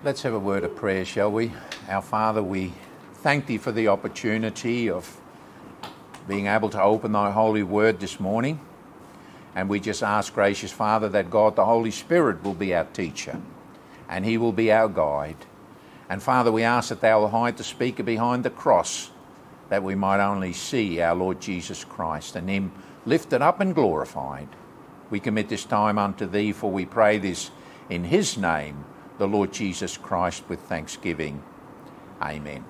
Let's have a word of prayer, shall we? Our Father, we thank Thee for the opportunity of being able to open Thy holy word this morning. And we just ask, gracious Father, that God the Holy Spirit will be our teacher and He will be our guide. And Father, we ask that Thou will hide the speaker behind the cross, that we might only see our Lord Jesus Christ and Him lifted up and glorified. We commit this time unto Thee, for we pray this in His name, the Lord Jesus Christ, with thanksgiving. Amen.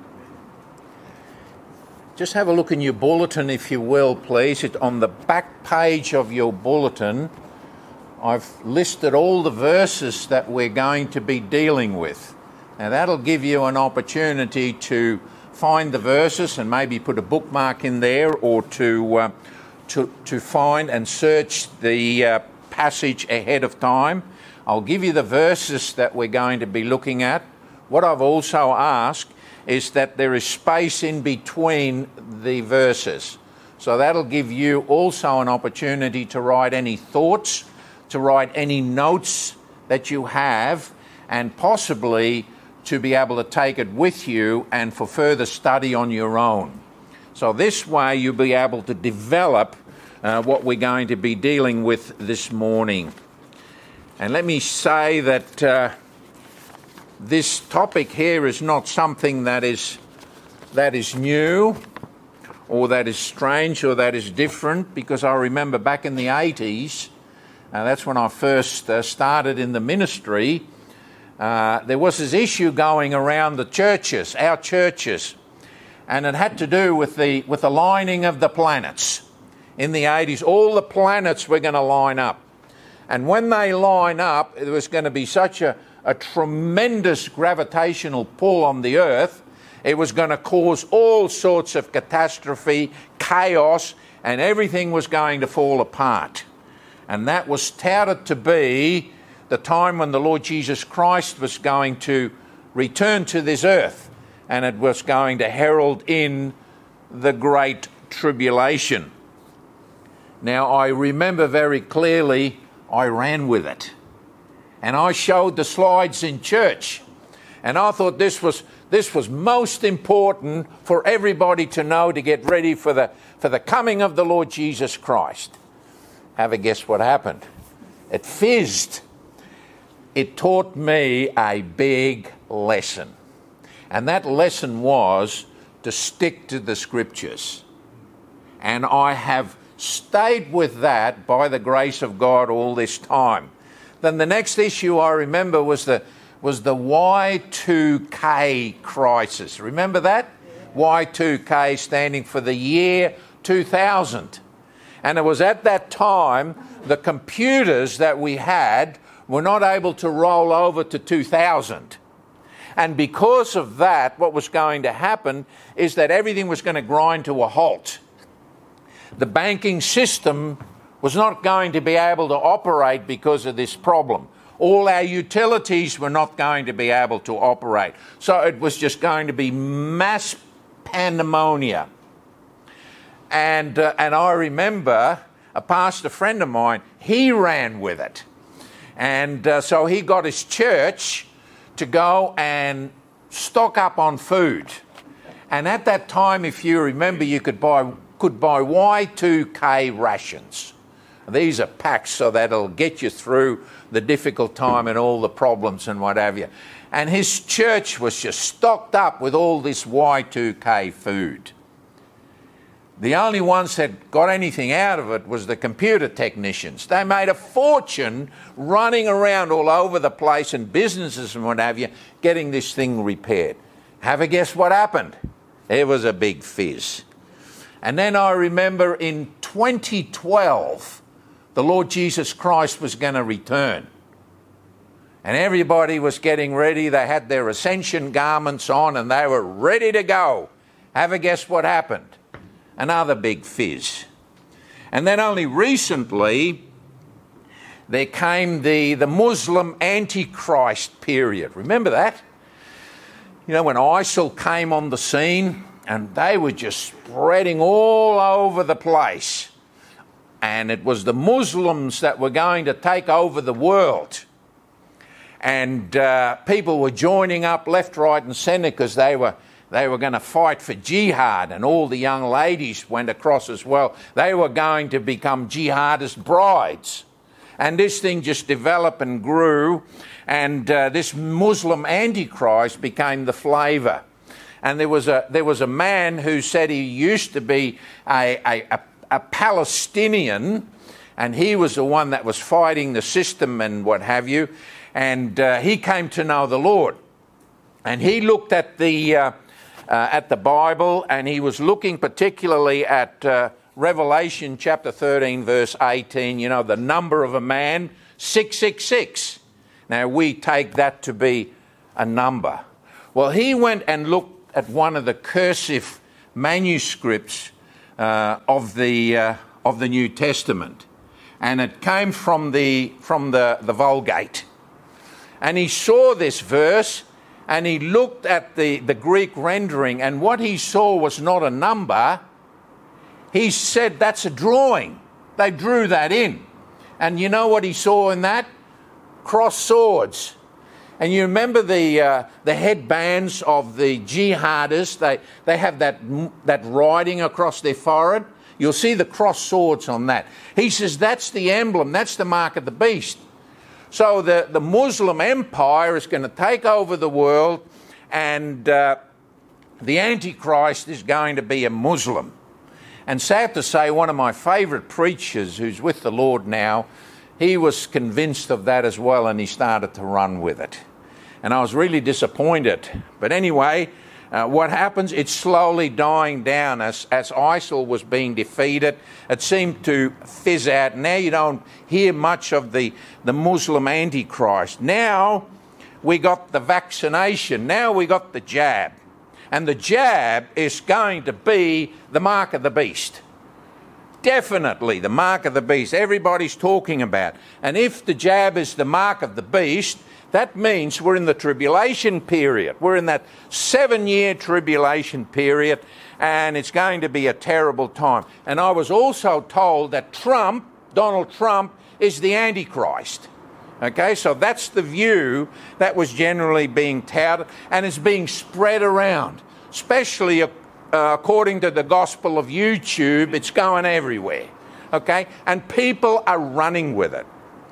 Just have a look in your bulletin, if you will, please. On the back page of your bulletin, I've listed all the verses that we're going to be dealing with. Now, that'll give you an opportunity to find the verses and maybe put a bookmark in there, or to find and search the passage ahead of time. I'll give you the verses that we're going to be looking at. What I've also asked is that there is space in between the verses. So that'll give you also an opportunity to write any thoughts, to write any notes that you have, and possibly to be able to take it with you and for further study on your own. So this way you'll be able to develop what we're going to be dealing with this morning. And let me say that this topic here is not something that is new, or that is strange, or that is different, because I remember back in the 80s, that's when I first started in the ministry, there was this issue going around the churches, our churches, and it had to do with the lining of the planets. In the 80s, all the planets were going to line up. And when they line up, there was going to be such a tremendous gravitational pull on the Earth, it was going to cause all sorts of catastrophe, chaos, and everything was going to fall apart. And that was touted to be the time when the Lord Jesus Christ was going to return to this earth, and it was going to herald in the Great Tribulation. Now, I remember very clearly I ran with it, and I showed the slides in church, and I thought this was most important for everybody to know, to get ready for the coming of the Lord Jesus Christ. Have a guess what happened? It fizzed. It taught me a big lesson, and that lesson was to stick to the Scriptures. And I have stayed with that by the grace of God all this time. Then the next issue I remember was the Y2K crisis. Remember that? Y2K standing for the year 2000. And it was at that time the computers that we had were not able to roll over to 2000. And because of that, what was going to happen is that everything was going to grind to a halt. The banking system was not going to be able to operate because of this problem. All our utilities were not going to be able to operate. So it was just going to be mass pandemonium. And I remember a pastor friend of mine, he ran with it. And so he got his church to go and stock up on food. And at that time, if you remember, you could buy Y2K rations. These are packs so that it'll get you through the difficult time and all the problems and what have you. And his church was just stocked up with all this Y2K food. The only ones that got anything out of it was the computer technicians. They made a fortune running around all over the place, and businesses and what have you, getting this thing repaired. Have a guess what happened? It was a big fizz. And then I remember in 2012, the Lord Jesus Christ was going to return. And everybody was getting ready. They had their ascension garments on and they were ready to go. Have a guess what happened? Another big fizz. And then only recently, there came the Muslim Antichrist period. Remember that? You know, when ISIL came on the scene, and they were just spreading all over the place. And it was the Muslims that were going to take over the world. And people were joining up left, right and centre because they were going to fight for jihad, and all the young ladies went across as well. They were going to become jihadist brides. And this thing just developed and grew, and this Muslim Antichrist became the flavour. And there was a man who said he used to be a Palestinian, and he was the one that was fighting the system and what have you. And he came to know the Lord. And he looked at the Bible, and he was looking particularly at Revelation chapter 13, verse 18, you know, the number of a man, 666. Now, we take that to be a number. Well, he went and looked at one of the cursive manuscripts of the New Testament, and it came from the Vulgate. And he saw this verse, and he looked at the Greek rendering, and what he saw was not a number. He said, that's a drawing. They drew that in. And you know what he saw in that? Crossed swords. And you remember the headbands of the jihadists? They have that writing across their forehead. You'll see the crossed swords on that. He says, that's the emblem. That's the mark of the beast. So the Muslim empire is going to take over the world, and the Antichrist is going to be a Muslim. And sad to say, one of my favourite preachers who's with the Lord now, he was convinced of that as well, and he started to run with it. And I was really disappointed. But anyway, what happens? It's slowly dying down as ISIL was being defeated. It seemed to fizz out. Now you don't hear much of the Muslim Antichrist. Now we got the vaccination. Now we got the jab. And the jab is going to be the mark of the beast. Definitely the mark of the beast. Everybody's talking about. And if the jab is the mark of the beast, that means we're in the tribulation period. We're in that 7-year tribulation period, and it's going to be a terrible time. And I was also told that Donald Trump, is the Antichrist. Okay, so that's the view that was generally being touted, and it's being spread around, especially according to the gospel of YouTube. It's going everywhere. Okay, and people are running with it.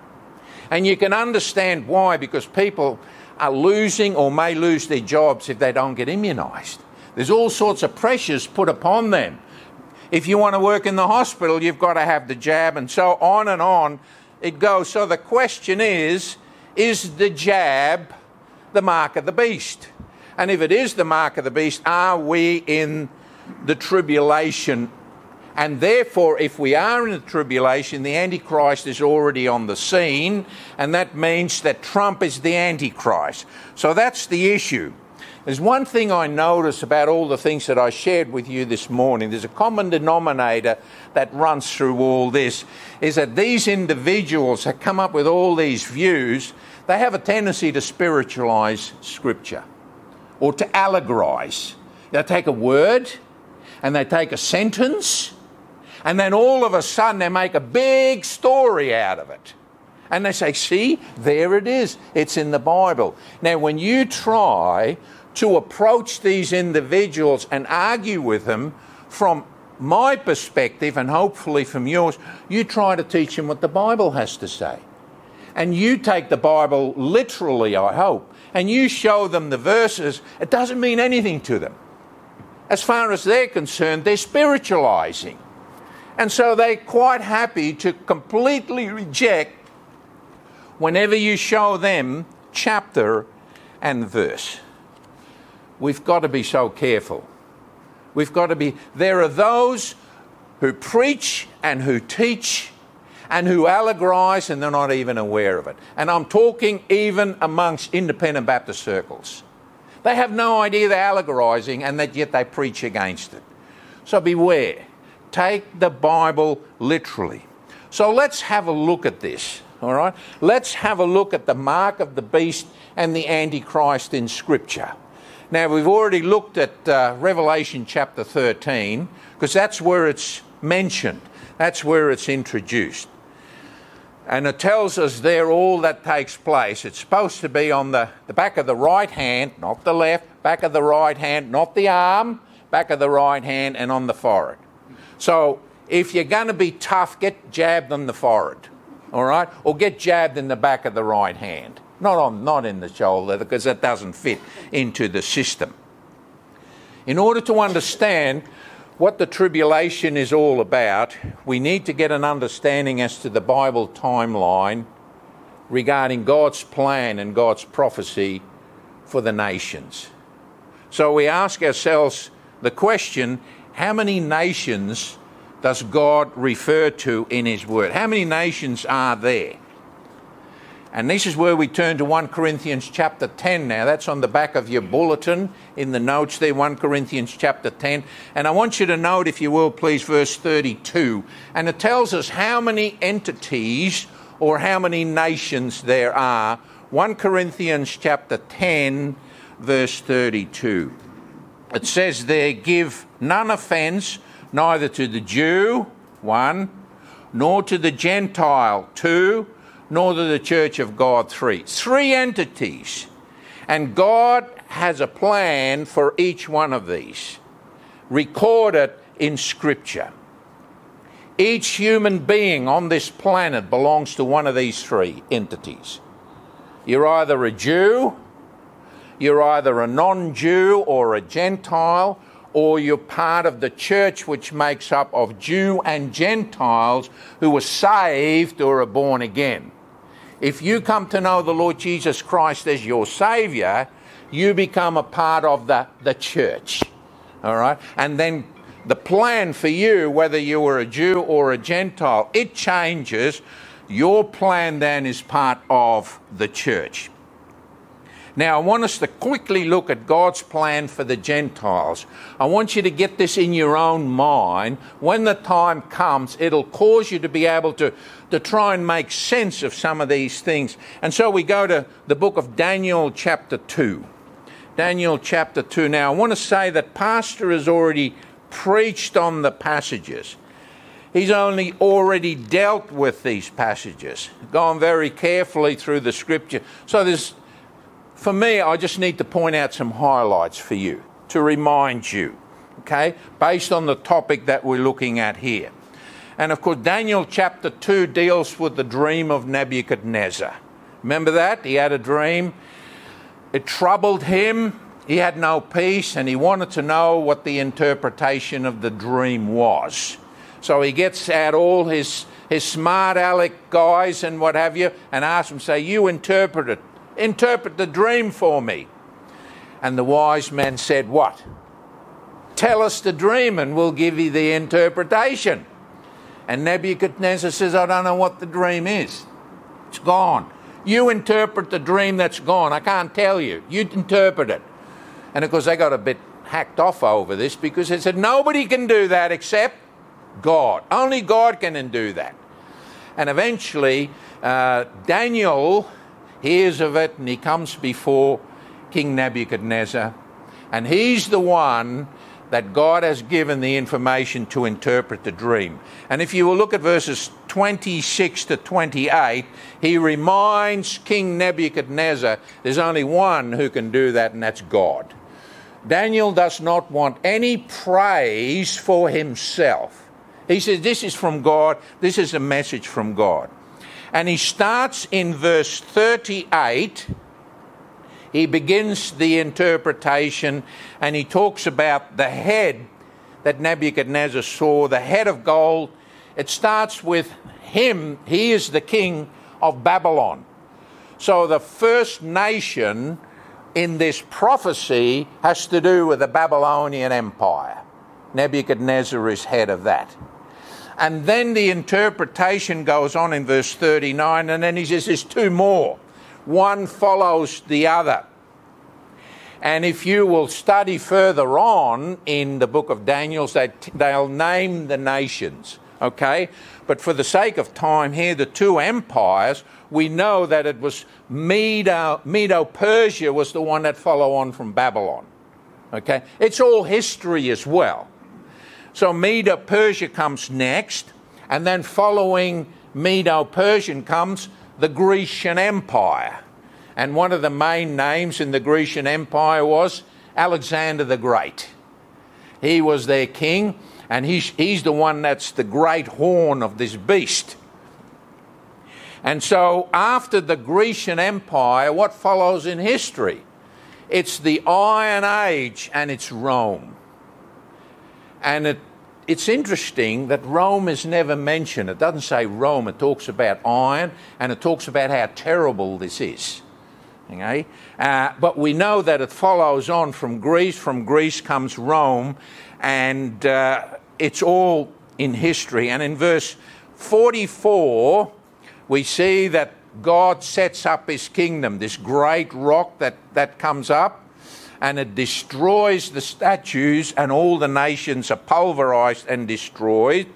And you can understand why, because people are losing or may lose their jobs if they don't get immunised. There's all sorts of pressures put upon them. If you want to work in the hospital, you've got to have the jab, and so on it goes. So the question is the jab the mark of the beast? And if it is the mark of the beast, are we in the tribulation? And therefore, if we are in the tribulation, the Antichrist is already on the scene, and that means that Trump is the Antichrist. So that's the issue. There's one thing I notice about all the things that I shared with you this morning. There's a common denominator that runs through all this, is that these individuals that come up with all these views, they have a tendency to spiritualise Scripture or to allegorise. They take a word and they take a sentence, and then all of a sudden they make a big story out of it. And they say, see, there it is. It's in the Bible. Now, when you try to approach these individuals and argue with them from my perspective, and hopefully from yours, you try to teach them what the Bible has to say. And you take the Bible literally, I hope, and you show them the verses. It doesn't mean anything to them. As far as they're concerned, they're spiritualising. And so they're quite happy to completely reject whenever you show them chapter and verse. We've got to be so careful. There are those who preach and who teach and who allegorise, and they're not even aware of it. And I'm talking even amongst independent Baptist circles. They have no idea they're allegorising, and that yet they preach against it. So beware. Take the Bible literally. So let's have a look at this, all right? Let's have a look at the mark of the beast and the Antichrist in Scripture. Now, we've already looked at Revelation chapter 13, because that's where it's mentioned. That's where it's introduced. And it tells us there all that takes place. It's supposed to be on the back of the right hand, not the left, back of the right hand, not the arm, back of the right hand, and on the forehead. So if you're going to be tough, get jabbed on the forehead, all right? Or get jabbed in the back of the right hand. Not in the shoulder, because that doesn't fit into the system. In order to understand what the tribulation is all about, we need to get an understanding as to the Bible timeline regarding God's plan and God's prophecy for the nations. So we ask ourselves the question, how many nations does God refer to in His Word? How many nations are there? And this is where we turn to 1 Corinthians chapter 10 now. That's on the back of your bulletin in the notes there, 1 Corinthians chapter 10. And I want you to note, if you will, please, verse 32. And it tells us how many entities or how many nations there are. 1 Corinthians chapter 10, verse 32. It says there, give none offence, neither to the Jew, 1, nor to the Gentile, 2, nor to the church of God, 3. 3 entities. And God has a plan for each one of these, recorded in Scripture. Each human being on this planet belongs to one of these 3 entities. You're either a Jew, you're either a non-Jew or a Gentile, or you're part of the church which makes up of Jew and Gentiles who are saved or are born again. If you come to know the Lord Jesus Christ as your Saviour, you become a part of the church. All right? And then the plan for you, whether you were a Jew or a Gentile, it changes. Your plan then is part of the church. Now, I want us to quickly look at God's plan for the Gentiles. I want you to get this in your own mind. When the time comes, it'll cause you to be able to try and make sense of some of these things. And so we go to the book of Daniel chapter 2. Daniel chapter 2. Now, I want to say that Pastor has already preached on the passages. He's only already dealt with these passages, gone very carefully through the Scripture. So for me, I just need to point out some highlights for you, to remind you, okay, based on the topic that we're looking at here. And of course, Daniel chapter 2 deals with the dream of Nebuchadnezzar. Remember that? He had a dream. It troubled him. He had no peace, and he wanted to know what the interpretation of the dream was. So he gets out all his smart aleck guys and what have you, and asks them, say, you interpret it. Interpret the dream for me. And the wise men said, what? Tell us the dream and we'll give you the interpretation. And Nebuchadnezzar says, I don't know what the dream is. It's gone. You interpret the dream that's gone. I can't tell you. You interpret it. And of course they got a bit hacked off over this, because they said nobody can do that except God. Only God can do that. And eventually Daniel hears of it, and he comes before King Nebuchadnezzar, and he's the one that God has given the information to interpret the dream. And if you will look at verses 26 to 28, he reminds King Nebuchadnezzar there's only one who can do that, and that's God. Daniel does not want any praise for himself. He says this is from God, this is a message from God. And he starts in verse 38. He begins the interpretation, and he talks about the head that Nebuchadnezzar saw, the head of gold. It starts with him. He is the king of Babylon. So the first nation in this prophecy has to do with the Babylonian Empire. Nebuchadnezzar is head of that. And then the interpretation goes on in verse 39, and then he says there's 2 more. One follows the other. And if you will study further on in the book of Daniel, they'll name the nations, okay? But for the sake of time here, the 2 empires, we know that it was Medo-Persia was the one that followed on from Babylon, okay? It's all history as well. So Medo-Persia comes next, and then following Medo-Persian comes the Grecian Empire. And one of the main names in the Grecian Empire was Alexander the Great. He was their king, and he's the one that's the great horn of this beast. And so after the Grecian Empire, what follows in history? It's the Iron Age, and it's Rome. And it's interesting that Rome is never mentioned. It doesn't say Rome. It talks about iron, and it talks about how terrible this is. Okay? But we know that it follows on from Greece. From Greece comes Rome, and it's all in history. And in verse 44, we see that God sets up his kingdom, this great rock that comes up, and it destroys the statues, and all the nations are pulverized and destroyed.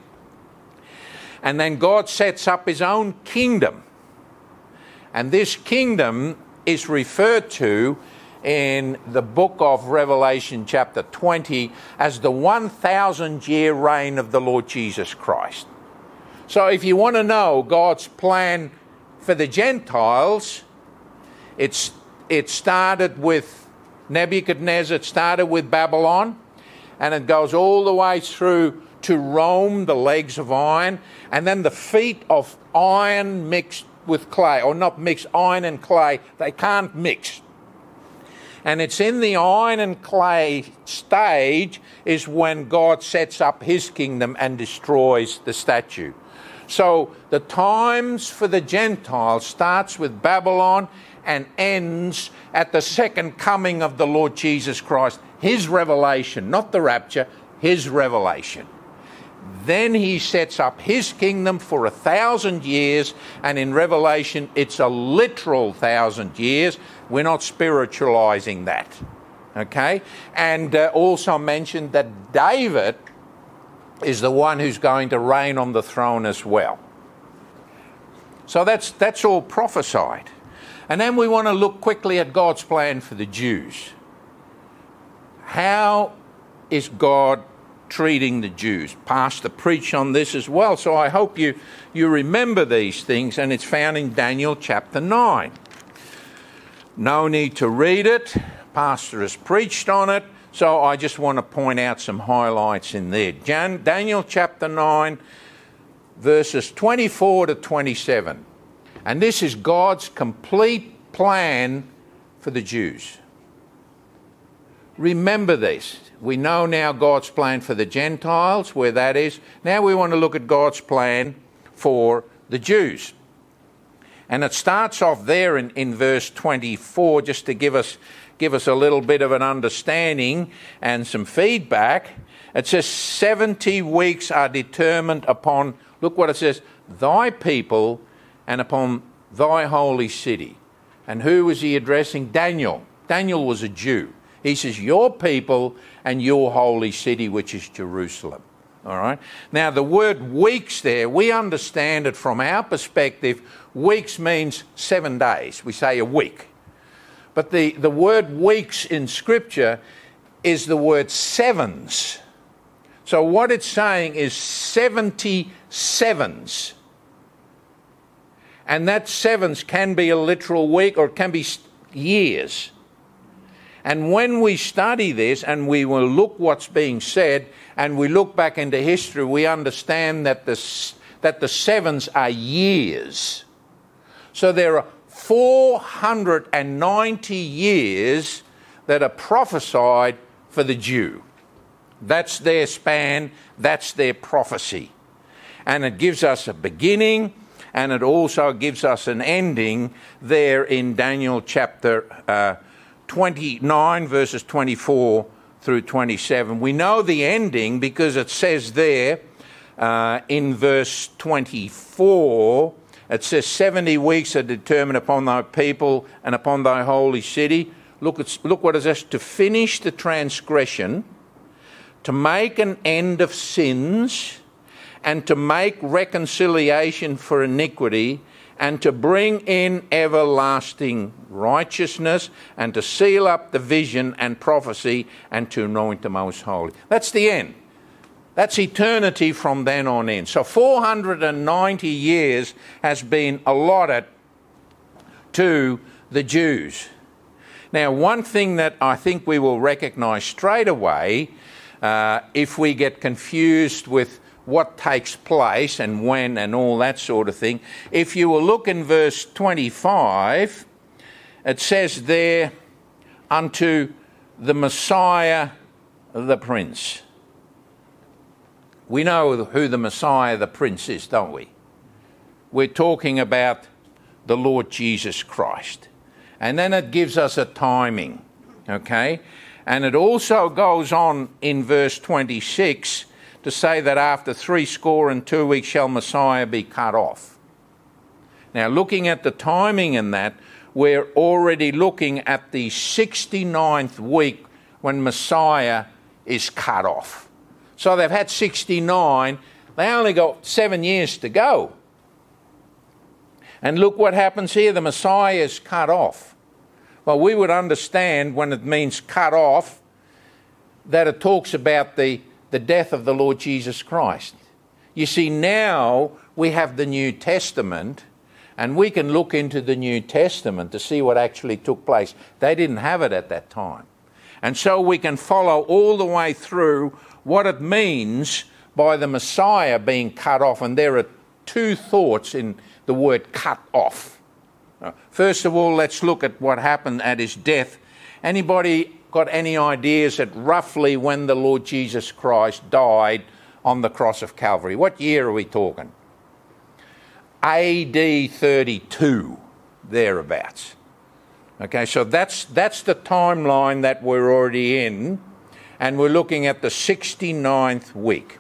And then God sets up his own kingdom. And this kingdom is referred to in the book of Revelation chapter 20 as the 1,000-year reign of the Lord Jesus Christ. So if you want to know God's plan for the Gentiles, it started with Nebuchadnezzar, it started with Babylon, and it goes all the way through to Rome, the legs of iron, and then the feet of iron mixed with clay, or not mixed, iron and clay, they can't mix. And it's in the iron and clay stage is when God sets up his kingdom and destroys the statue. So the times for the Gentiles starts with Babylon and ends at the second coming of the Lord Jesus Christ, his revelation, not the rapture, his revelation. Then he sets up his kingdom for 1,000 years, and in Revelation it's a literal 1,000 years. We're not spiritualizing that. Okay? And also mentioned that David is the one who's going to reign on the throne as well. So that's all prophesied. And then we want to look quickly at God's plan for the Jews. How is God treating the Jews? Pastor preached on this as well, so I hope you remember these things, and it's found in Daniel chapter 9. No need to read it. Pastor has preached on it, so I just want to point out some highlights in there. Daniel chapter 9, verses 24 to 27. And this is God's complete plan for the Jews. Remember this. We know now God's plan for the Gentiles, where that is. Now we want to look at God's plan for the Jews. And it starts off there in verse 24, just to give us a little bit of an understanding and some feedback. It says 70 weeks are determined upon, look what it says, thy people and upon thy holy city. And who was he addressing? Daniel. Daniel was a Jew. He says, your people and your holy city, which is Jerusalem. All right? Now, the word weeks there, we understand it from our perspective. Weeks means 7 days. We say a week. But the word weeks in Scripture is the word sevens. So what it's saying is 70 sevens. And that sevens can be a literal week, or it can be years. And when we study this and we will look what's being said and we look back into history, we understand that the sevens are years. So there are 490 years that are prophesied for the Jew. That's their span, that's their prophecy. And it gives us a beginning, and it also gives us an ending there in Daniel chapter 29, verses 24 through 27. We know the ending because it says there in verse 24, it says 70 weeks are determined upon thy people and upon thy holy city. Look what it says, to finish the transgression, to make an end of sins, and to make reconciliation for iniquity, and to bring in everlasting righteousness, and to seal up the vision and prophecy, and to anoint the most holy. That's the end. That's eternity from then on in. So 490 years has been allotted to the Jews. Now, one thing that I think we will recognise straight away, if we get confused with what takes place and when and all that sort of thing, if you will look in verse 25, it says there, unto the Messiah the Prince. We know who the Messiah the Prince is, don't we? We're talking about the Lord Jesus Christ. And then it gives us a timing, okay? And it also goes on in verse 26 to say that after 62 weeks shall Messiah be cut off. Now, looking at the timing in that, we're already looking at the 69th week when Messiah is cut off. So they've had 69, they only got 7 years to go. And look what happens here, the Messiah is cut off. Well, we would understand when it means cut off that it talks about the death of the Lord Jesus Christ. You see, now we have the New Testament, and we can look into the New Testament to see what actually took place. They didn't have it at that time. And so we can follow all the way through what it means by the Messiah being cut off. And there are two thoughts in the word cut off. First of all, let's look at what happened at his death. Anybody got any ideas at roughly when the Lord Jesus Christ died on the cross of Calvary? What year are we talking? AD 32, thereabouts. Okay, so that's the timeline that we're already in, and we're looking at the 69th week.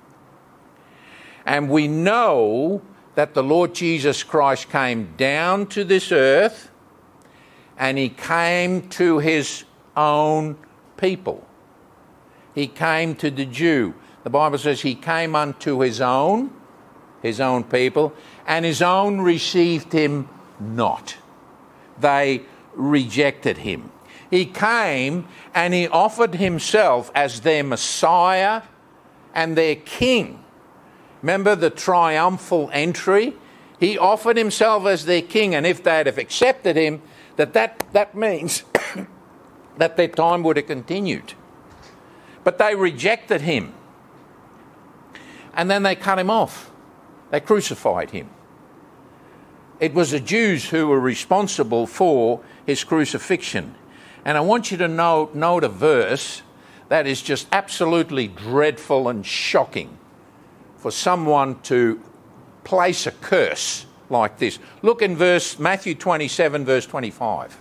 And we know that the Lord Jesus Christ came down to this earth, and he came to his own people. He came to the Jew. The Bible says he came unto his own people, and his own received him not. They rejected him. He came and he offered himself as their Messiah and their King. Remember the triumphal entry? He offered himself as their King, and if they'd have accepted him, that means that their time would have continued. But they rejected him. And then they cut him off. They crucified him. It was the Jews who were responsible for his crucifixion. And I want you to note a verse that is just absolutely dreadful and shocking for someone to place a curse like this. Look in Matthew 27, verse 25.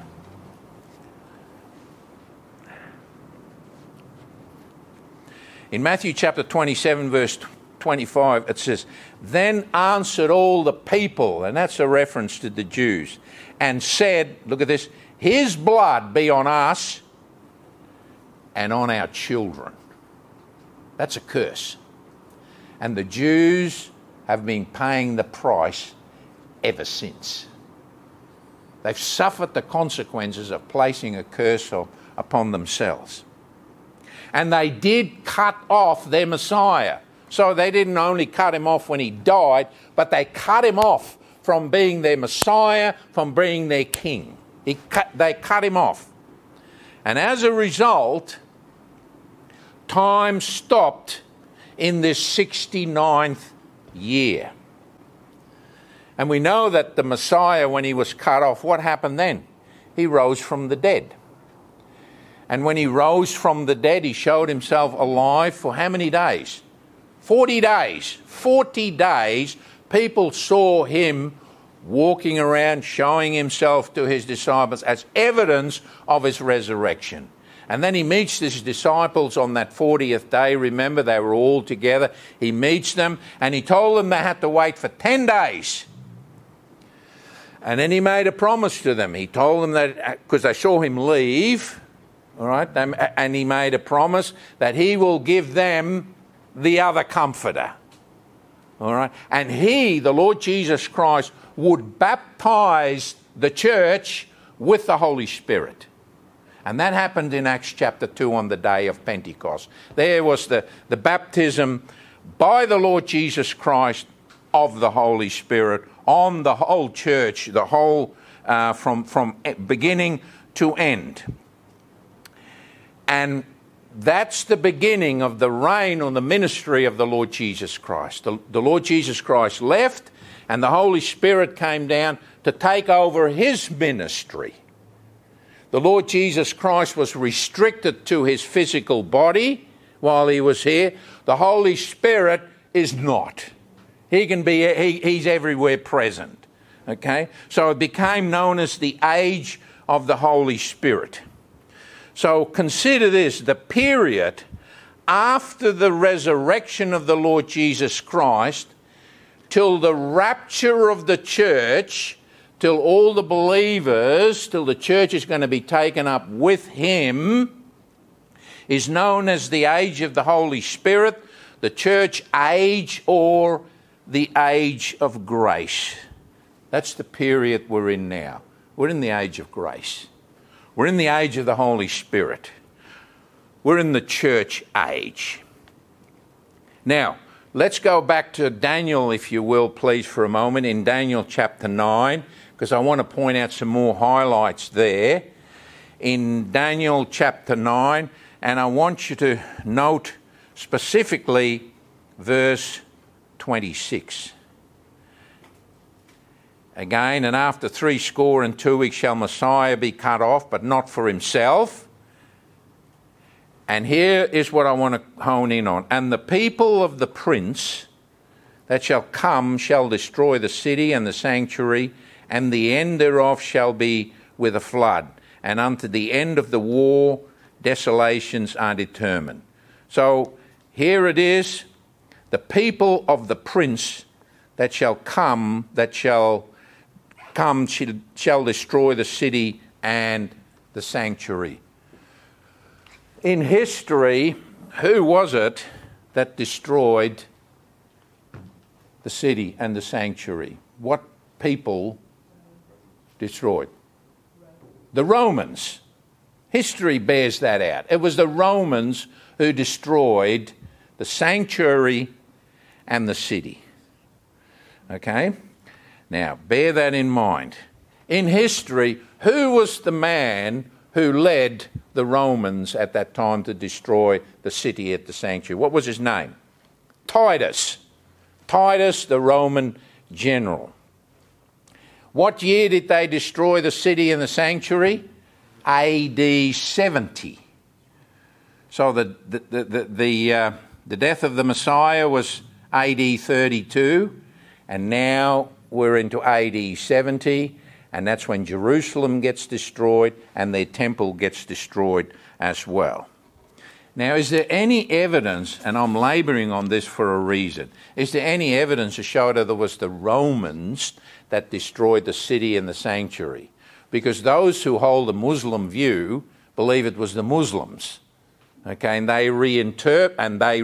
In Matthew chapter 27, verse 25, it says, then answered all the people, and that's a reference to the Jews, and said, look at this, his blood be on us and on our children. That's a curse. And the Jews have been paying the price ever since. They've suffered the consequences of placing a curse upon themselves. And they did cut off their Messiah. So they didn't only cut him off when he died, but they cut him off from being their Messiah, from being their King. They cut him off. And as a result, time stopped in this 69th year. And we know that the Messiah, when he was cut off, what happened then? He rose from the dead. And when he rose from the dead, he showed himself alive for how many days? 40 days. 40 days, people saw him walking around, showing himself to his disciples as evidence of his resurrection. And then he meets his disciples on that 40th day. Remember, they were all together. He meets them, and he told them they had to wait for 10 days. And then he made a promise to them. He told them that, because they saw him leave, all right, and he made a promise that he will give them the other comforter. All right, and he, the Lord Jesus Christ, would baptize the church with the Holy Spirit. And that happened in Acts chapter 2 on the day of Pentecost. There was the baptism by the Lord Jesus Christ of the Holy Spirit on the whole church, the whole from beginning to end. And that's the beginning of the reign or the ministry of the Lord Jesus Christ. The Lord Jesus Christ left and the Holy Spirit came down to take over his ministry. The Lord Jesus Christ was restricted to his physical body while he was here. The Holy Spirit is not. He can be, he's everywhere present. Okay? So it became known as the age of the Holy Spirit. So consider this, the period after the resurrection of the Lord Jesus Christ till the rapture of the church, till all the believers, till the church is going to be taken up with him, is known as the age of the Holy Spirit, the church age, or the age of grace. That's the period we're in now. We're in the age of grace. We're in the age of the Holy Spirit. We're in the church age. Now, let's go back to Daniel, if you will, please, for a moment, in Daniel chapter 9, because I want to point out some more highlights there. In Daniel chapter 9, and I want you to note specifically verse 26. Again, and after 62 weeks shall Messiah be cut off, but not for himself. And here is what I want to hone in on. And the people of the prince that shall come shall destroy the city and the sanctuary, and the end thereof shall be with a flood. And unto the end of the war, desolations are determined. So here it is, the people of the prince that shall come shall destroy the city and the sanctuary. In history, who was it that destroyed the city and the sanctuary? What people destroyed? The Romans. History bears that out. It was the Romans who destroyed the sanctuary and the city. Okay? Now, bear that in mind. In history, who was the man who led the Romans at that time to destroy the city at the sanctuary? What was his name? Titus. Titus, the Roman general. What year did they destroy the city and the sanctuary? AD 70. So the death of the Messiah was AD 32, and now we're into AD 70, and that's when Jerusalem gets destroyed and their temple gets destroyed as well. Now, is there any evidence, and I'm labouring on this for a reason, is there any evidence to show that it was the Romans that destroyed the city and the sanctuary? Because those who hold the Muslim view believe it was the Muslims. Okay, and they reinterpret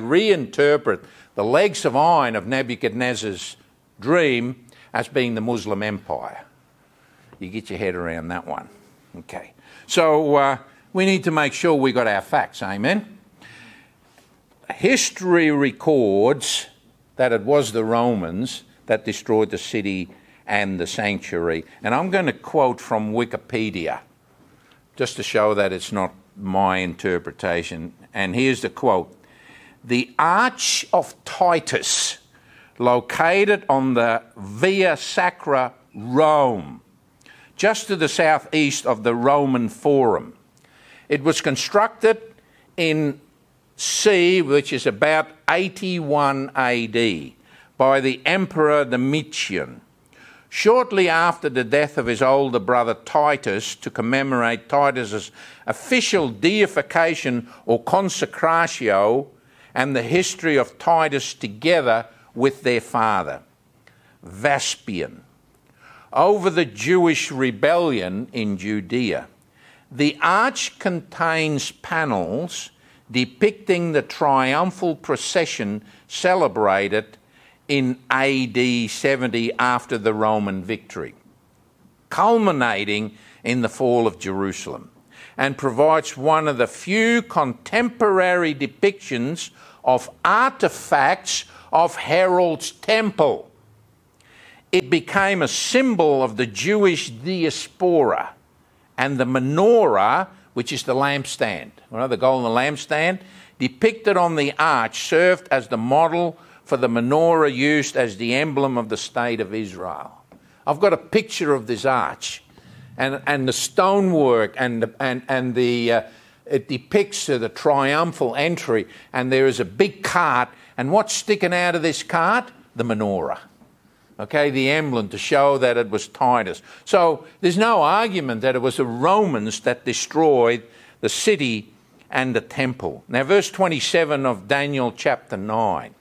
the legs of iron of Nebuchadnezzar's dream as being the Muslim empire. You get your head around that one. Okay, so we need to make sure we got our facts, amen? History records that it was the Romans that destroyed the city and the sanctuary. And I'm going to quote from Wikipedia, just to show that it's not my interpretation. And here's the quote. The Arch of Titus, located on the Via Sacra, Rome, just to the southeast of the Roman Forum. It was constructed in C, which is about 81 AD, by the Emperor Domitian. Shortly after the death of his older brother Titus, to commemorate Titus's official deification or consecratio, and the history of Titus together with their father, Vespasian, over the Jewish rebellion in Judea. The arch contains panels depicting the triumphal procession celebrated in AD 70 after the Roman victory, culminating in the fall of Jerusalem. and provides one of the few contemporary depictions of artefacts of Herod's temple. It became a symbol of the Jewish diaspora, and the menorah, which is the lampstand, the golden lampstand, depicted on the arch, served as the model for the menorah used as the emblem of the state of Israel. I've got a picture of this arch, and the stonework, it depicts the triumphal entry, and there is a big cart, and what's sticking out of this cart? The menorah. Okay, the emblem to show that it was Titus. So there's no argument that it was the Romans that destroyed the city and the temple. Now, verse 27 of Daniel chapter 9.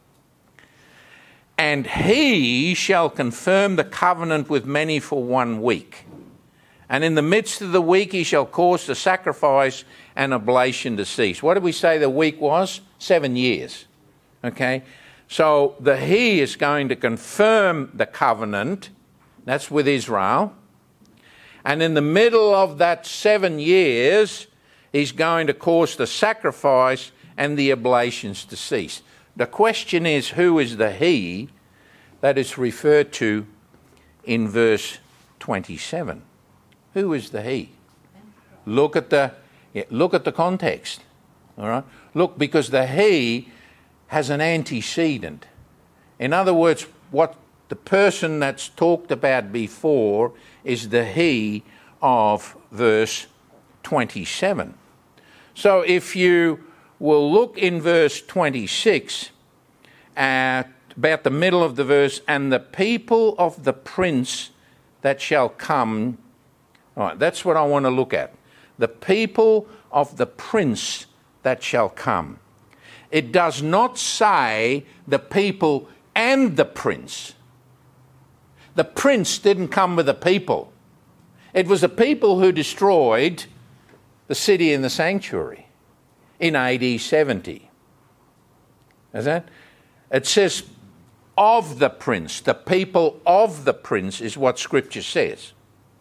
And he shall confirm the covenant with many for 1 week. And in the midst of the week he shall cause the sacrifice and oblation to cease. What did we say the week was? 7 years. Okay? So he is going to confirm the covenant. That's with Israel. And in the middle of that 7 years, he's going to cause the sacrifice and the oblations to cease. The question is, who is the he that is referred to in verse 27? Who is the he? Look at the context. All right? Look, because the he has an antecedent. In other words, what the person that's talked about before is the he of verse 27. So if you will look in verse 26, about the middle of the verse, and the people of the prince that shall come. All right, that's what I want to look at. The people of the prince that shall come. It does not say the people and the prince. The prince didn't come with the people. It was the people who destroyed the city and the sanctuary in AD 70. Is that? It says of the prince. The people of the prince is what Scripture says.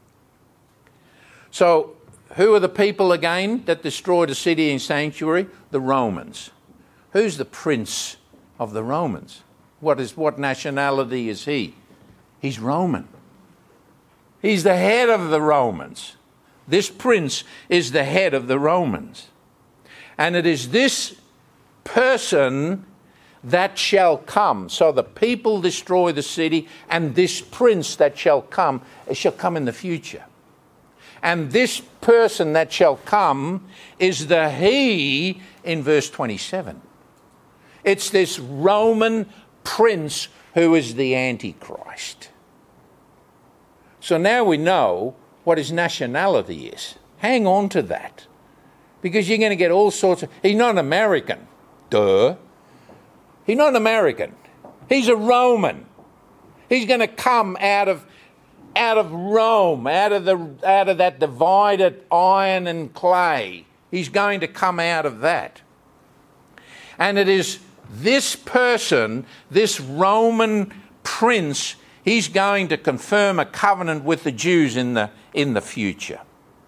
So, who are the people again that destroyed the city and sanctuary? The Romans. Who's the prince of the Romans? What nationality is he? He's Roman. He's the head of the Romans. This prince is the head of the Romans. And it is this person that shall come. So the people destroy the city, and this prince that shall come in the future. And this person that shall come is the he in verse 27. It's this Roman prince who is the Antichrist. So now we know what his nationality is. Hang on to that. Because you're going to get all sorts of... He's not an American. Duh. He's not an American. He's a Roman. He's going to come out of Rome, out of that divided iron and clay. He's going to come out of that. And it is this person, this Roman prince, he's going to confirm a covenant with the Jews in the future.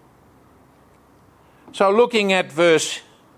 So looking at verse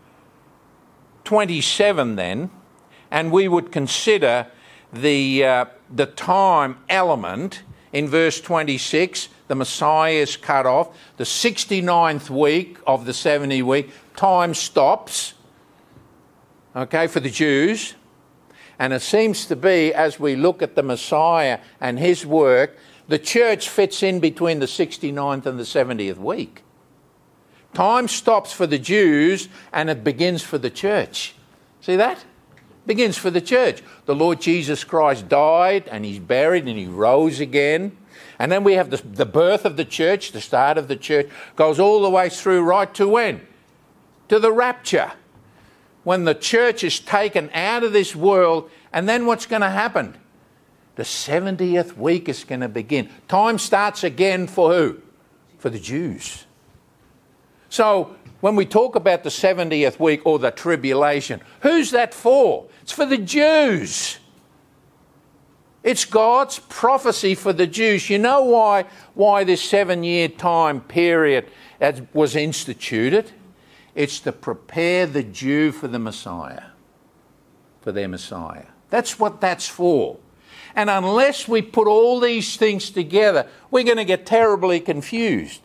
27 then, and we would consider the time element. In verse 26, the Messiah is cut off. The 69th week of the 70 week, time stops, okay, for the Jews. And it seems to be, as we look at the Messiah and his work, the church fits in between the 69th and the 70th week. Time stops for the Jews and it begins for the church. See that? Begins for the church. The Lord Jesus Christ died and he's buried and he rose again. And then we have the birth of the church, the start of the church, goes all the way through right to when? To the rapture. When the church is taken out of this world, and then what's going to happen? The 70th week is going to begin. Time starts again for who? For the Jews. So when we talk about the 70th week or the tribulation, who's that for? It's for the Jews. It's God's prophecy for the Jews. You know why this 7-year time period was instituted? It's to prepare the Jew for the Messiah, for their Messiah. That's what that's for. And unless we put all these things together, we're going to get terribly confused.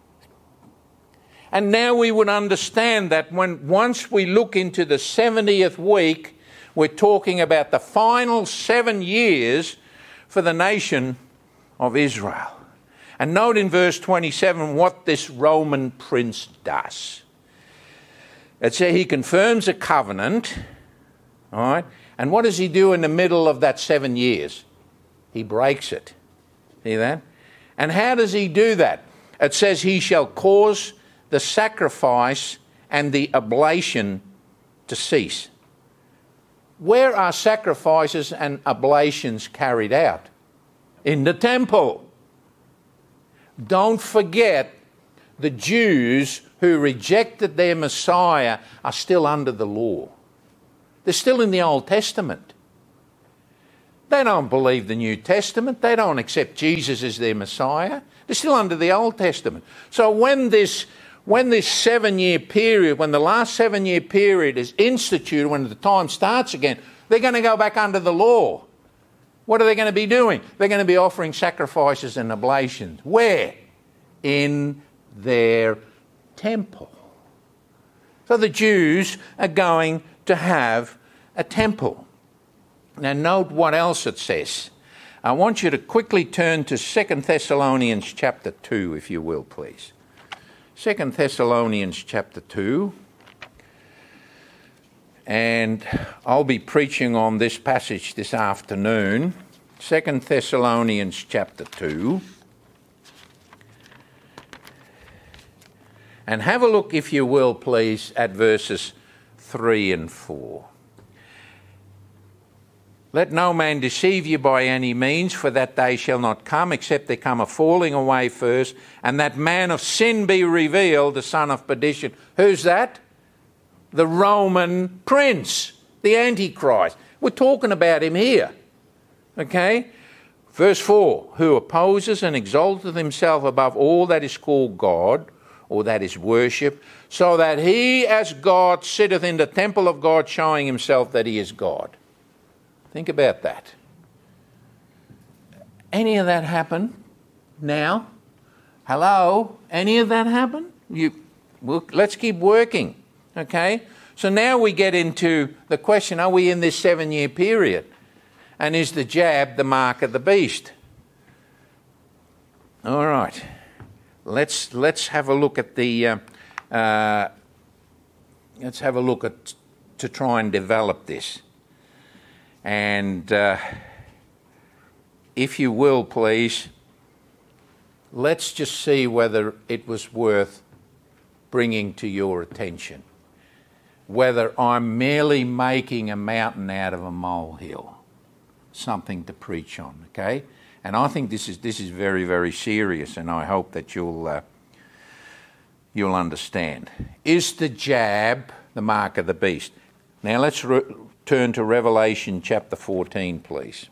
And now we would understand that once we look into the 70th week, we're talking about the final 7 years for the nation of Israel. And note in verse 27 what this Roman prince does. It says he confirms a covenant, all right? And what does he do in the middle of that 7 years? He breaks it. See that? And how does he do that? It says he shall cause the sacrifice and the oblation to cease. Where are sacrifices and oblations carried out? In the temple. Don't forget, the Jews who rejected their Messiah are still under the law. They're still in the Old Testament. They don't believe the New Testament. They don't accept Jesus as their Messiah. They're still under the Old Testament. So when this 7-year period, when the last 7-year period is instituted, when the time starts again, they're going to go back under the law. What are they going to be doing? They're going to be offering sacrifices and oblations. Where? In their temple. So the Jews are going to have a temple. Now note what else it says. I want you to quickly turn to 2 Thessalonians chapter 2, if you will, please. 2 Thessalonians chapter 2. And I'll be preaching on this passage this afternoon. 2 Thessalonians chapter 2. And have a look, if you will, please, at verses 3 and 4. Let no man deceive you by any means, for that day shall not come, except there come a falling away first, and that man of sin be revealed, the son of perdition. Who's that? The Roman prince, the Antichrist. We're talking about him here. Okay? Verse 4, who opposes and exalteth himself above all that is called God, or that is worship, so that he as God sitteth in the temple of God, showing himself that he is God. Think about that. Any of that happen now? Hello? Any of that happen? Let's keep working. Okay? So now we get into the question, are we in this 7-year period? And is the jab the mark of the beast? All right. Let's have a look at the to try and develop this. And if you will, please, let's just see whether it was worth bringing to your attention. Whether I'm merely making a mountain out of a molehill, something to preach on, okay? And I think this is very, very serious, and I hope that you'll understand. Is the jab the mark of the beast? Now let's turn to Revelation chapter 14, please.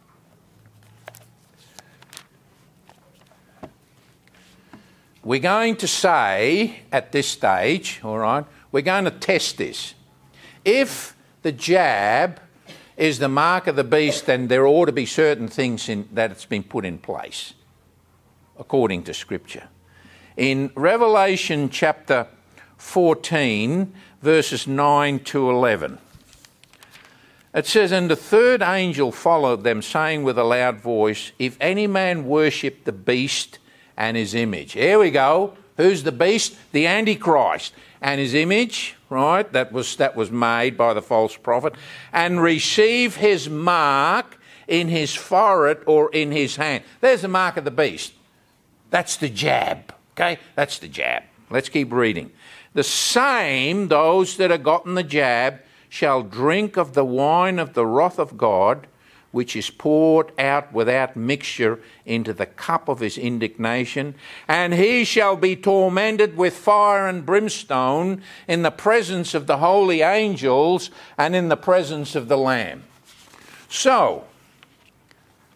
We're going to say at this stage, all right, we're going to test this. If the jab is the mark of the beast, then there ought to be certain things that it's been put in place, according to Scripture. In Revelation chapter 14, verses 9 to 11, it says, and the third angel followed them, saying with a loud voice, if any man worship the beast and his image. Here we go. Who's the beast? The Antichrist. And his image, right, that was made by the false prophet, and receive his mark in his forehead or in his hand. There's the mark of the beast. That's the jab, okay? That's the jab. Let's keep reading. The same, those that have gotten the jab, shall drink of the wine of the wrath of God, which is poured out without mixture into the cup of his indignation, and he shall be tormented with fire and brimstone in the presence of the holy angels and in the presence of the Lamb. So,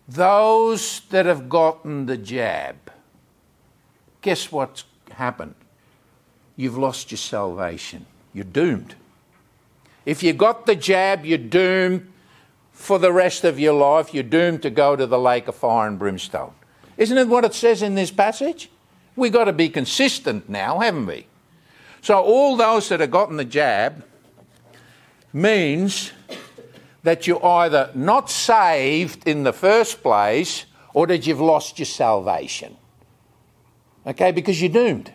those that have gotten the jab, guess what's happened? You've lost your salvation. You're doomed. If you got the jab, you're doomed for the rest of your life. You're doomed to go to the lake of fire and brimstone. Isn't it what it says in this passage? We've got to be consistent now, haven't we? So all those that have gotten the jab means that you're either not saved in the first place or that you've lost your salvation. Okay, because you're doomed.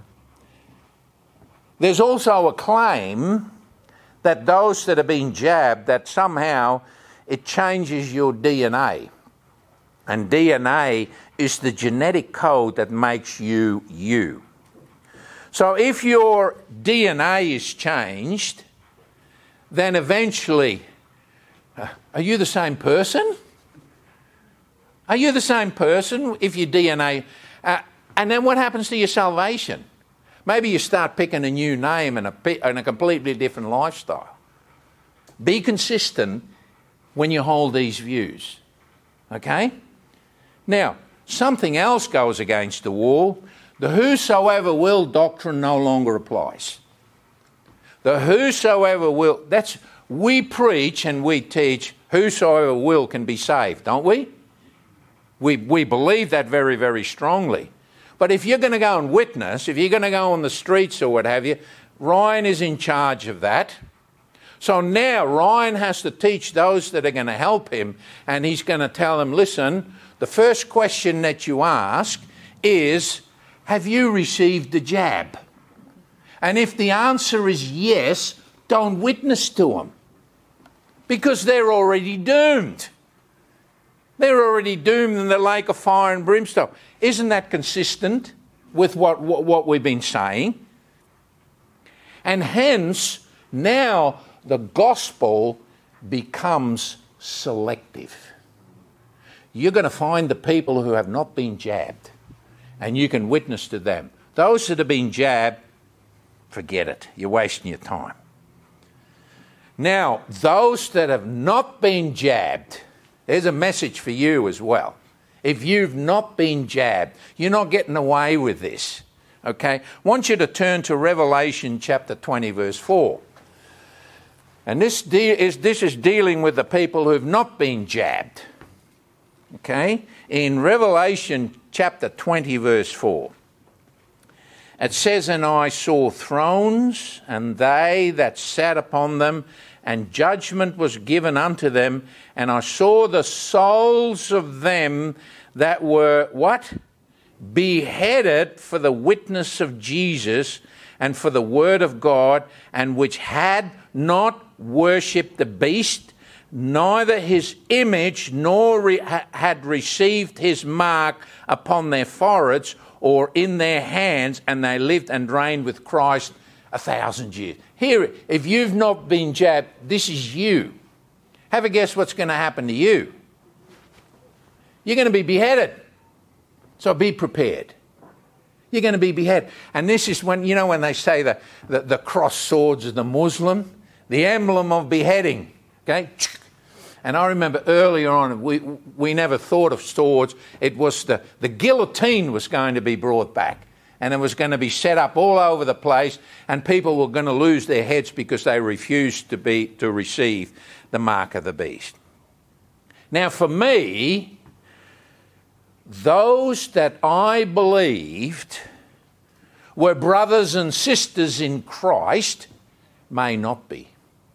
There's also a claim that those that have been jabbed, that somehow it changes your DNA. And DNA is the genetic code that makes you you. So if your DNA is changed, then eventually, are you the same person? Are you the same person if your DNA... and then what happens to your salvation? Maybe you start picking a new name and a completely different lifestyle. Be consistent when you hold these views. Okay? Now, something else goes against the wall. The whosoever will doctrine no longer applies. The whosoever will, we preach and we teach whosoever will can be saved, don't we? We believe that very, very strongly. But if you're going to go and witness, if you're going to go on the streets or what have you, Ryan is in charge of that. So now Ryan has to teach those that are going to help him, and he's going to tell them, listen, the first question that you ask is, have you received the jab? And if the answer is yes, don't witness to them, because they're already doomed. They're already doomed in the lake of fire and brimstone. Isn't that consistent with what we've been saying? And hence, now the gospel becomes selective. You're going to find the people who have not been jabbed, and you can witness to them. Those that have been jabbed, forget it. You're wasting your time. Now, those that have not been jabbed, there's a message for you as well. If you've not been jabbed, you're not getting away with this. Okay? I want you to turn to Revelation chapter 20, verse 4. And this is dealing with the people who've not been jabbed. Okay? In Revelation chapter 20, verse 4. It says, and I saw thrones, and they that sat upon them, and judgment was given unto them, and I saw the souls of them that were, what? Beheaded for the witness of Jesus and for the word of God, and which had not worshipped the beast, neither his image, nor had received his mark upon their foreheads or in their hands, and they lived and reigned with Christ 1,000 years. Here, if you've not been jabbed, this is you. Have a guess what's going to happen to you. You're going to be beheaded. So be prepared. You're going to be beheaded. And this is when, when they say the cross swords of the Muslim, the emblem of beheading. Okay? And I remember earlier on, we never thought of swords. It was the guillotine was going to be brought back. And it was going to be set up all over the place, and people were going to lose their heads because they refused to receive the mark of the beast. Now, for me, those that I believed were brothers and sisters in Christ may not be.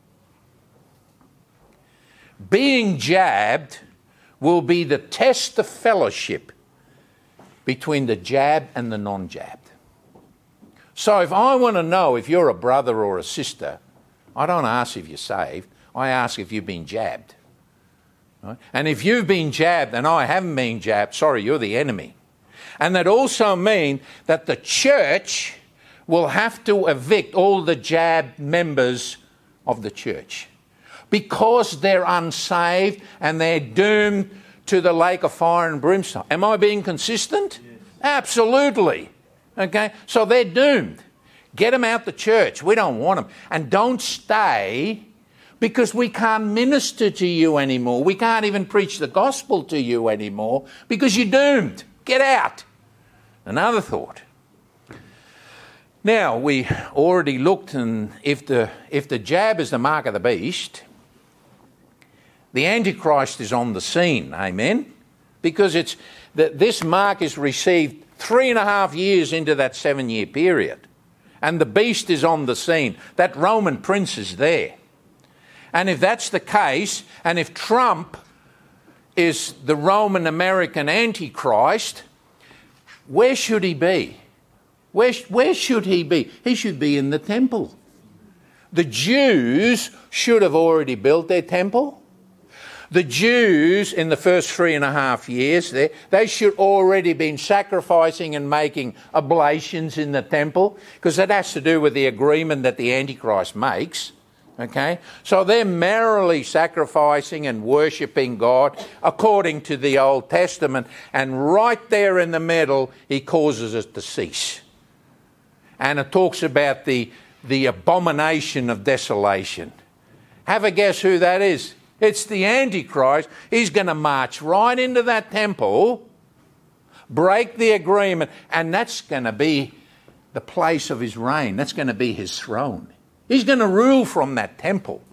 Being jabbed will be the test of fellowship between the jab and the non-jabbed. So if I want to know if you're a brother or a sister, I don't ask if you're saved, I ask if you've been jabbed. Right? And if you've been jabbed and I haven't been jabbed, sorry, you're the enemy. And that also means that the church will have to evict all the jabbed members of the church because they're unsaved and they're doomed to the lake of fire and brimstone. Am I being consistent? Yes. Absolutely. Okay? So they're doomed. Get them out the church. We don't want them. And don't stay because we can't minister to you anymore. We can't even preach the gospel to you anymore because you're doomed. Get out. Another thought. Now, we already looked, and if the jab is the mark of the beast, the Antichrist is on the scene, amen? Because it's that this mark is received 3.5 years into that 7-year period. And the beast is on the scene. That Roman prince is there. And if that's the case, and if Trump is the Roman American Antichrist, where should he be? Where should he be? He should be in the temple. The Jews should have already built their temple. The Jews in the first 3.5 years, they should already been sacrificing and making oblations in the temple, because that has to do with the agreement that the Antichrist makes. Okay? So they're merrily sacrificing and worshipping God according to the Old Testament, and right there in the middle, he causes it to cease. And it talks about the abomination of desolation. Have a guess who that is? It's the Antichrist. He's going to march right into that temple, break the agreement, and that's going to be the place of his reign. That's going to be his throne. He's going to rule from that temple.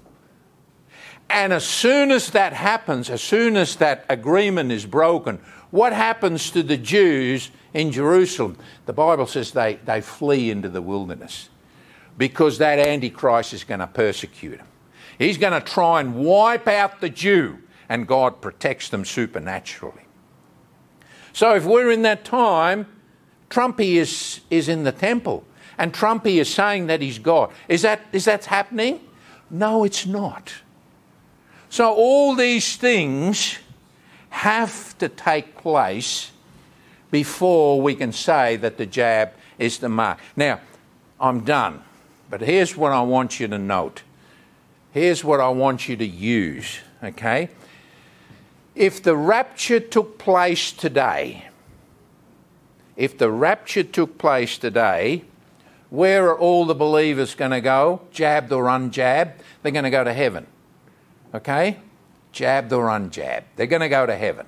And as soon as that happens, as soon as that agreement is broken, what happens to the Jews in Jerusalem? The Bible says they flee into the wilderness because that Antichrist is going to persecute them. He's going to try and wipe out the Jew, and God protects them supernaturally. So if we're in that time, Trumpy is in the temple, and Trumpy is saying that he's God. Is that happening? No, it's not. So all these things have to take place before we can say that the jab is the mark. Now, I'm done, but here's what I want you to note. Here's what I want you to use, okay? If the rapture took place today, where are all the believers going to go? Jabbed or unjabbed? They're going to go to heaven, okay? Jabbed or unjabbed. They're going to go to heaven.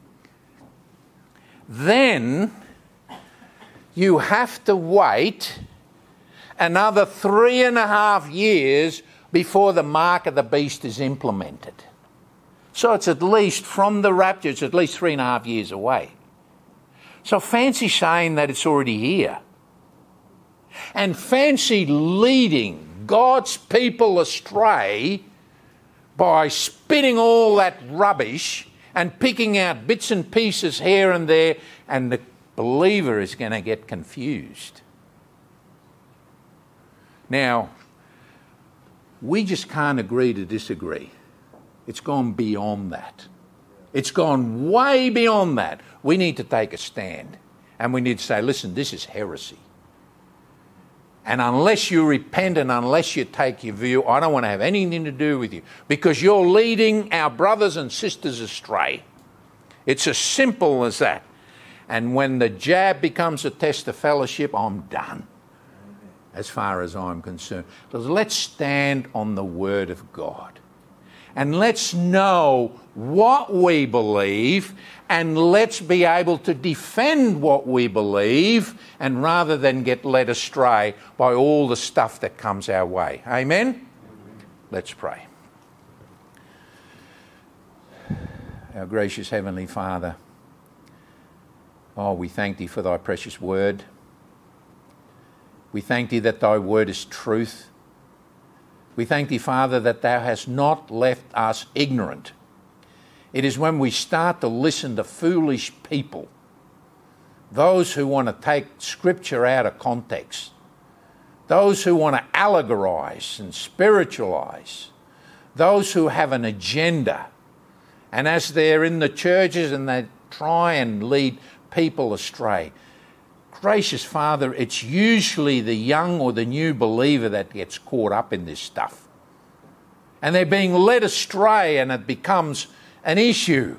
Then you have to wait another 3.5 years before the mark of the beast is implemented. So it's at least, from the rapture, it's at least 3.5 years away. So fancy saying that it's already here. And fancy leading God's people astray by spitting all that rubbish and picking out bits and pieces here and there, and the believer is going to get confused. Now, we just can't agree to disagree. It's gone beyond that. It's gone way beyond that. We need to take a stand, and we need to say, listen, this is heresy. And unless you repent and unless you take your view, I don't want to have anything to do with you, because you're leading our brothers and sisters astray. It's as simple as that. And when the jab becomes a test of fellowship, I'm done, as far as I'm concerned. Because let's stand on the Word of God. And let's know what we believe, and let's be able to defend what we believe, and rather than get led astray by all the stuff that comes our way. Amen? Let's pray. Our gracious Heavenly Father, we thank Thee for Thy precious Word. We thank Thee that Thy Word is truth. We thank Thee, Father, that Thou hast not left us ignorant. It is when we start to listen to foolish people, those who want to take Scripture out of context, those who want to allegorize and spiritualize, those who have an agenda, and as they're in the churches and they try and lead people astray. Gracious Father, it's usually the young or the new believer that gets caught up in this stuff. And they're being led astray, and it becomes an issue.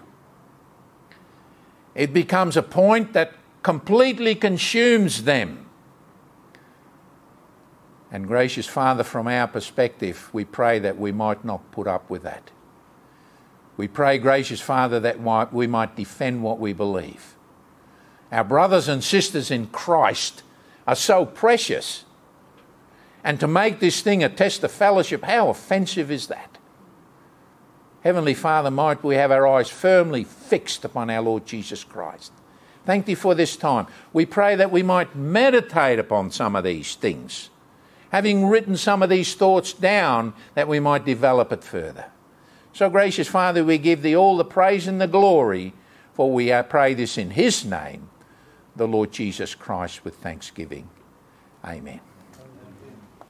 It becomes a point that completely consumes them. And gracious Father, from our perspective, we pray that we might not put up with that. We pray, gracious Father, that we might defend what we believe. Our brothers and sisters in Christ are so precious. And to make this thing a test of fellowship, how offensive is that? Heavenly Father, might we have our eyes firmly fixed upon our Lord Jesus Christ. Thank Thee for this time. We pray that we might meditate upon some of these things, having written some of these thoughts down, that we might develop it further. So, gracious Father, we give Thee all the praise and the glory, for we pray this in His name, the Lord Jesus Christ, with thanksgiving. Amen.